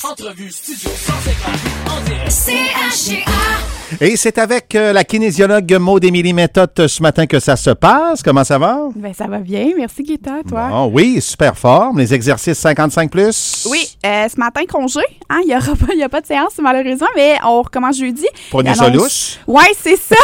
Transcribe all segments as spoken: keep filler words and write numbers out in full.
Entrevue studio cent cinquante en direct. C H G A. Et c'est avec euh, la kinésiologue Maud-Émilie Méthode ce matin que ça se passe. Comment ça va? Ben ça va bien. Merci, Guetta. Toi? Bon, oui, super forme. Les exercices cinquante-cinq plus. Oui, euh, ce matin, congé. Hein, il n'y aura pas, il y a pas de séance, malheureusement, mais on recommence jeudi. Prenez Il ça annonce... lousse. Oui, c'est ça.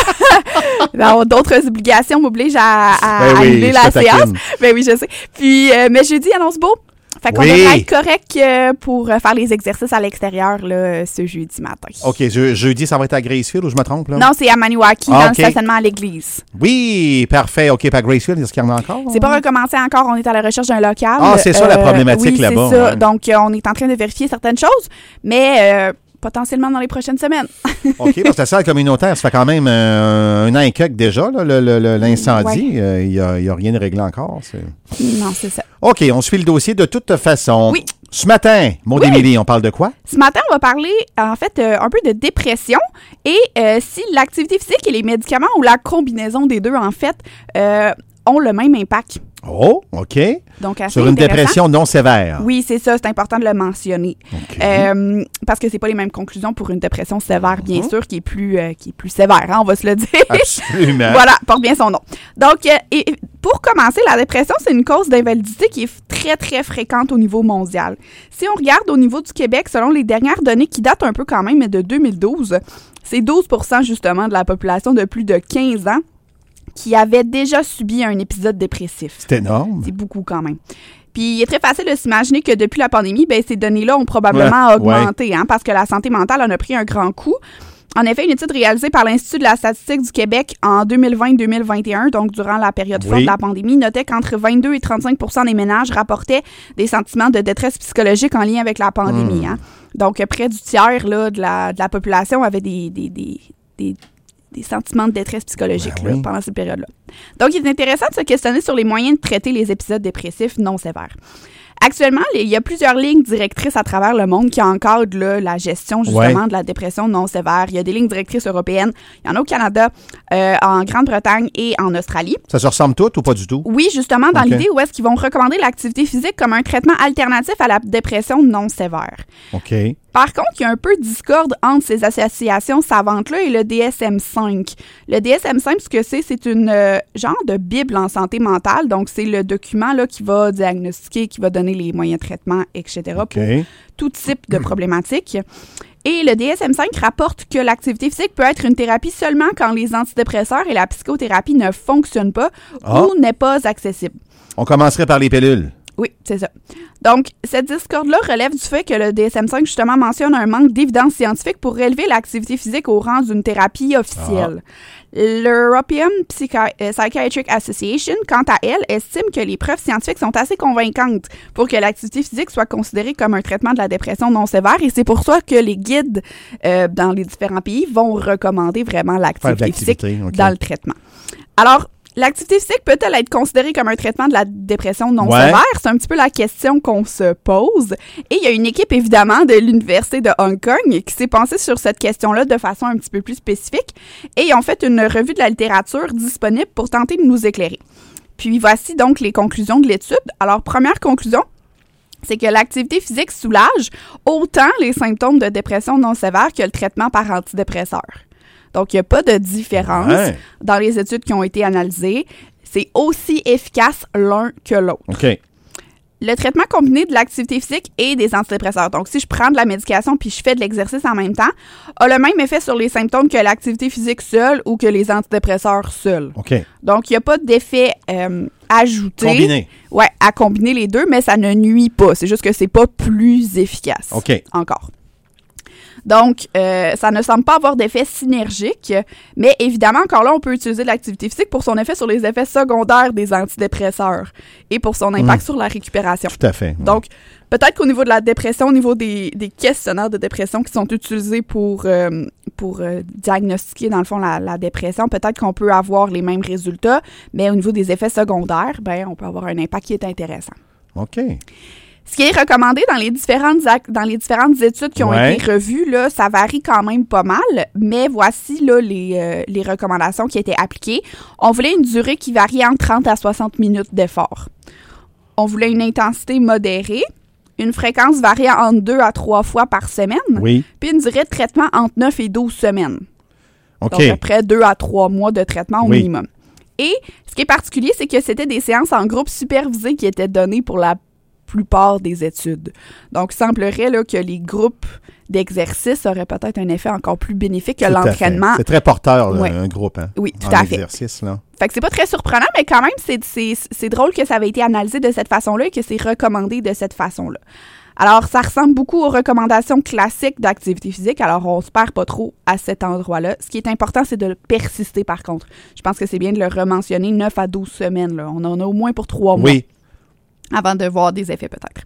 Non, d'autres obligations m'obligent à, à ben oui, annuler la je te taquine. séance. Ben oui, je sais. Puis, euh, mais jeudi, il annonce beau. Fait qu'on Oui. devrait être correct euh, pour euh, faire les exercices à l'extérieur là, ce jeudi matin. OK, je, jeudi, ça va être à Gracefield ou je me trompe? Là? Non, c'est à Maniwaki, Ah, dans OK. le stationnement à l'église. Oui, parfait. OK, pas Gracefield, est-ce qu'il y en a encore? C'est pas recommencé encore, on est à la recherche d'un local. Ah, c'est ça, la problématique oui, là-bas, c'est ça. ouais. Donc, euh, on est en train de vérifier certaines choses, mais euh, potentiellement dans les prochaines semaines. OK, parce que la salle communautaire, ça fait quand même euh, un an et quelques déjà, là, le, le, le- l'incendie. Il Ouais. n'y a, y a rien de réglé encore. C'est... Non, c'est ça. OK, on suit le dossier de toute façon. Oui. Ce matin, Maud Oui. Émilie, on parle de quoi? Ce matin, on va parler, en fait, euh, un peu de dépression et euh, si l'activité physique et les médicaments ou la combinaison des deux, en fait, euh, ont le même impact. Oh, OK. Donc, assez Sur une intéressant. dépression non sévère. Oui, c'est ça, c'est important de le mentionner. OK. Euh, parce que c'est pas les mêmes conclusions pour une dépression sévère, bien Mhm. sûr, qui est plus, euh, qui est plus sévère, hein, on va se le dire. Absolument. Voilà, porte bien son nom. Donc, euh, et pour commencer, la dépression, c'est une cause d'invalidité qui est très, très fréquente au niveau mondial. Si on regarde au niveau du Québec, selon les dernières données qui datent un peu quand même, mais de deux mille douze, c'est douze pour cent justement de la population de plus de quinze ans qui avait déjà subi un épisode dépressif. C'est énorme. C'est beaucoup quand même. Puis, il est très facile de s'imaginer que depuis la pandémie, ben, ces données-là ont probablement Ouais, augmenté, hein, parce que la santé mentale en a pris un grand coup. En effet, une étude réalisée par l'Institut de la statistique du Québec en deux mille vingt deux mille vingt et un, donc durant la période forte Oui. de la pandémie, notait qu'entre vingt-deux et trente-cinq pour cent des ménages rapportaient des sentiments de détresse psychologique en lien avec la pandémie. Hein. Donc, près du tiers là, de, la, de la population avait des, des, des, des, des sentiments de détresse psychologique Ben là, oui. pendant cette période-là. Donc, il est intéressant de se questionner sur les moyens de traiter les épisodes dépressifs non sévères. Actuellement, les- il y a plusieurs lignes directrices à travers le monde qui encadrent là, la gestion justement Ouais. de la dépression non sévère. Il y a des lignes directrices européennes. Il y en a au Canada, euh, en Grande-Bretagne et en Australie. Ça se ressemble tout ou pas du tout? Oui, justement, dans OK. l'idée où est-ce qu'ils vont recommander l'activité physique comme un traitement alternatif à la dépression non sévère. OK. Par contre, il y a un peu de discorde entre ces associations savantes-là et le D S M cinq. Le D S M cinq, ce que c'est, c'est une euh, genre de bible en santé mentale. Donc, c'est le document là, qui va diagnostiquer, qui va donner les moyens de traitement, et cetera OK. pour tout type de problématiques. Et le D S M cinq rapporte que l'activité physique peut être une thérapie seulement quand les antidépresseurs et la psychothérapie ne fonctionnent pas Ah. ou n'est pas accessible. On commencerait par les pilules. Oui, c'est ça. Donc, cette discorde-là relève du fait que le D S M cinq, justement, mentionne un manque d'évidence scientifique pour relever l'activité physique au rang d'une thérapie officielle. L'European Psychi- euh, Psychiatric Association, quant à elle, estime que les preuves scientifiques sont assez convaincantes pour que l'activité physique soit considérée comme un traitement de la dépression non sévère, et c'est pour ça que les guides euh, dans les différents pays vont recommander vraiment Faire de l'activité physique l'activité, OK. dans le traitement. Alors, l'activité physique peut-elle être considérée comme un traitement de la dépression non Ouais. sévère? C'est un petit peu la question qu'on se pose. Et il y a une équipe, évidemment, de l'Université de Hong Kong qui s'est penchée sur cette question-là de façon un petit peu plus spécifique. Et ils ont fait une revue de la littérature disponible pour tenter de nous éclairer. Puis voici donc les conclusions de l'étude. Alors, première conclusion, c'est que l'activité physique soulage autant les symptômes de dépression non sévère que le traitement par antidépresseur. Donc, il n'y a pas de différence Ouais. dans les études qui ont été analysées. C'est aussi efficace l'un que l'autre. OK. Le traitement combiné de l'activité physique et des antidépresseurs, donc si je prends de la médication puis je fais de l'exercice en même temps, a le même effet sur les symptômes que l'activité physique seule ou que les antidépresseurs seuls. OK. Donc, il n'y a pas d'effet euh, ajouté. Combiné. Ouais, à combiner les deux, mais ça ne nuit pas. C'est juste que c'est pas plus efficace. OK. Encore. Donc, euh, ça ne semble pas avoir d'effet synergique, mais évidemment, encore là, on peut utiliser l'activité physique pour son effet sur les effets secondaires des antidépresseurs et pour son impact Mmh. sur la récupération. Tout à fait. Donc, peut-être qu'au niveau de la dépression, au niveau des, des questionnaires de dépression qui sont utilisés pour, euh, pour euh, diagnostiquer, dans le fond, la, la dépression, peut-être qu'on peut avoir les mêmes résultats, mais au niveau des effets secondaires, ben, on peut avoir un impact qui est intéressant. OK. Ce qui est recommandé dans les différentes, ac- dans les différentes études qui ont Ouais. été revues, là, ça varie quand même pas mal, mais voici là, les, euh, les recommandations qui étaient appliquées. On voulait une durée qui variait entre trente à soixante minutes d'effort. On voulait une intensité modérée, une fréquence variant entre deux à trois fois par semaine, oui. puis une durée de traitement entre neuf et douze semaines. OK. Donc, après deux à trois mois de traitement au oui. minimum. Et ce qui est particulier, c'est que c'était des séances en groupe supervisé qui étaient données pour la plupart des études. Donc, il semblerait là, que les groupes d'exercice auraient peut-être un effet encore plus bénéfique que tout l'entraînement. C'est très porteur, là, ouais. un groupe. Hein, oui, tout en à fait. exercice, là. Fait que c'est pas très surprenant, mais quand même, c'est, c'est, c'est drôle que ça avait été analysé de cette façon-là et que c'est recommandé de cette façon-là. Alors, ça ressemble beaucoup aux recommandations classiques d'activité physique, alors on se perd pas trop à cet endroit-là. Ce qui est important, c'est de persister, par contre. Je pense que c'est bien de le rementionner, neuf à douze semaines. Là. On en a au moins pour trois mois. Oui. Avant de voir des effets, peut-être.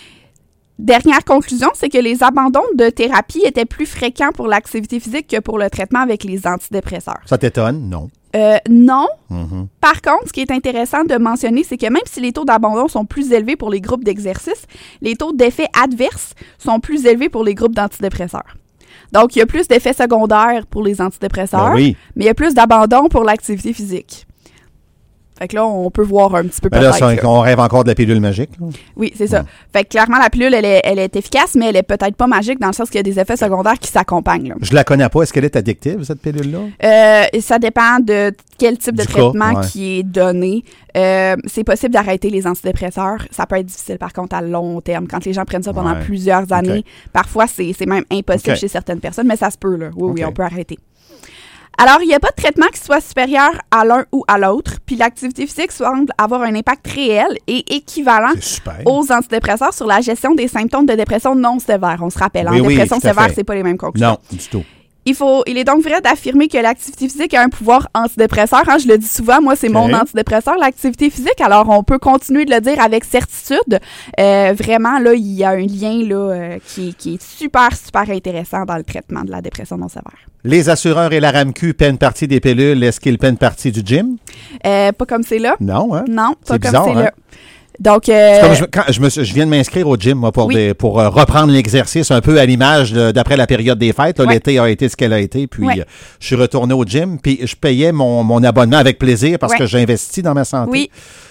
Dernière conclusion, c'est que les abandons de thérapie étaient plus fréquents pour l'activité physique que pour le traitement avec les antidépresseurs. Ça t'étonne? Non. Euh, non. Mm-hmm. Par contre, ce qui est intéressant de mentionner, c'est que même si les taux d'abandon sont plus élevés pour les groupes d'exercice, les taux d'effets adverses sont plus élevés pour les groupes d'antidépresseurs. Donc, il y a plus d'effets secondaires pour les antidépresseurs, ben oui. mais il y a plus d'abandon pour l'activité physique. Fait que là, on peut voir un petit peu ben peut-être. Là, ça, on rêve encore de la pilule magique. Là. Oui, c'est ça. Mm. Fait que clairement, la pilule, elle est, elle est efficace, mais elle est peut-être pas magique dans le sens qu'il y a des effets secondaires qui s'accompagnent. Là. Je la connais pas. Est-ce qu'elle est addictive, cette pilule-là? Euh, ça dépend de quel type de Du traitement cas, ouais. qui est donné. Euh, c'est possible d'arrêter les antidépresseurs. Ça peut être difficile, par contre, à long terme. Quand les gens prennent ça pendant ouais. plusieurs années, okay. parfois, c'est, c'est même impossible okay. chez certaines personnes, mais ça se peut, là. Oui, okay. oui, on peut arrêter. Alors, il n'y a pas de traitement qui soit supérieur à l'un ou à l'autre, puis l'activité physique semble avoir un impact réel et équivalent aux antidépresseurs sur la gestion des symptômes de dépression non sévère. On se rappelle, oui, en oui, dépression sévère, c'est pas les mêmes conclusions. Non, du tout. Il, faut, il est donc vrai d'affirmer que l'activité physique a un pouvoir antidépresseur. Hein, je le dis souvent, moi, c'est okay. mon antidépresseur, l'activité physique. Alors, on peut continuer de le dire avec certitude. Euh, vraiment, là, il y a un lien là, euh, qui, qui est super, super intéressant dans le traitement de la dépression non sévère. Les assureurs et la R A M Q paient une partie des pilules. Est-ce qu'ils paient une partie du gym? Euh, pas comme c'est là. Non, hein? Non, pas c'est comme bizarre, c'est hein? là. Donc, euh, comme je, quand je, me, je viens de m'inscrire au gym moi, pour, oui. des, pour euh, reprendre l'exercice un peu à l'image de, d'après la période des fêtes. Là, ouais. L'été a été ce qu'elle a été. Puis ouais. euh, je suis retourné au gym. Puis je payais mon, mon abonnement avec plaisir parce ouais. que j'investis dans ma santé. Oui.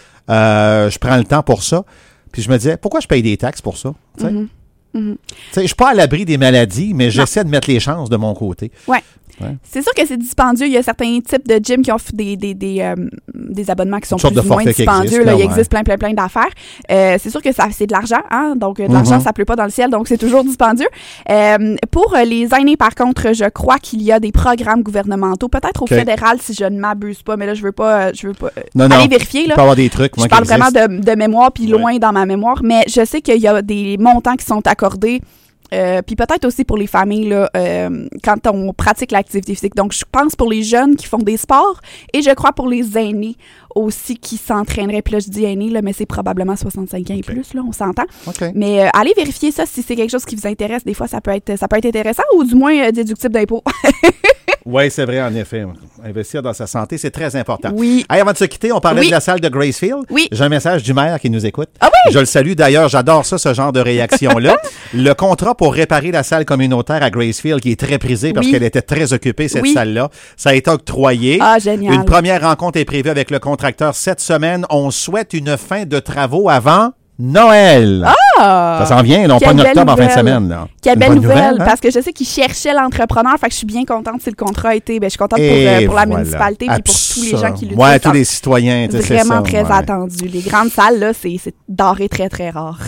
Euh, je prends le temps pour ça. Puis je me disais, pourquoi je paye des taxes pour ça? Tu sais, mm-hmm. mm-hmm. Je suis pas à l'abri des maladies, mais non. J'essaie de mettre les chances de mon côté. Oui. Ouais. C'est sûr que c'est dispendieux. Il y a certains types de gyms qui offrent des, des, des, euh, des abonnements qui sont plus ou moins dispendieux. Là, il existe plein, plein, plein d'affaires. Euh, c'est sûr que ça, c'est de l'argent. Hein? Donc, de mm-hmm. l'argent, ça ne pleut pas dans le ciel. Donc, c'est toujours dispendieux. Euh, pour les aînés, par contre, je crois qu'il y a des programmes gouvernementaux, peut-être au okay. fédéral, si je ne m'abuse pas. Mais là, je ne veux pas, je veux pas euh, non, aller non. vérifier. Là. Il peut y avoir des trucs. Je parle vraiment de, de mémoire, puis loin ouais. dans ma mémoire. Mais je sais qu'il y a des montants qui sont accordés. Euh, puis peut-être aussi pour les familles là, euh, quand on pratique l'activité physique. Donc, je pense pour les jeunes qui font des sports et je crois pour les aînés aussi qui s'entraîneraient. Puis là, je dis aînés, là, mais c'est probablement soixante-cinq ans et okay. plus, là, on s'entend. Okay. Mais euh, allez vérifier ça si c'est quelque chose qui vous intéresse. Des fois, ça peut être, ça peut être intéressant ou du moins euh, déductible d'impôt. Oui, c'est vrai, en effet. Investir dans sa santé, c'est très important. Oui. Hey, avant de se quitter, on parlait oui. de la salle de Gracefield. Oui. J'ai un message du maire qui nous écoute. Ah oui? Je le salue. D'ailleurs, j'adore ça, ce genre de réaction-là. Le contrat pour réparer la salle communautaire à Gracefield, qui est très prisée parce oui. qu'elle était très occupée, cette oui. salle-là, ça a été octroyé. Ah, génial. Une première rencontre est prévue avec le contracteur cette semaine. On souhaite une fin de travaux avant Noël. Ah! Ça s'en vient, là, on pogne octobre en fin de semaine. Là. Quelle belle nouvelle, nouvelle hein? Parce que je sais qu'ils cherchaient l'entrepreneur, fait que je suis bien contente si le contrat a été, ben, je suis contente pour, euh, pour la voilà. municipalité et pour tous les gens qui l'utilisent. Ouais, tous les citoyens. C'est vraiment ça, très ouais. attendu. Les grandes salles, là, c'est, c'est denrée très, très rare.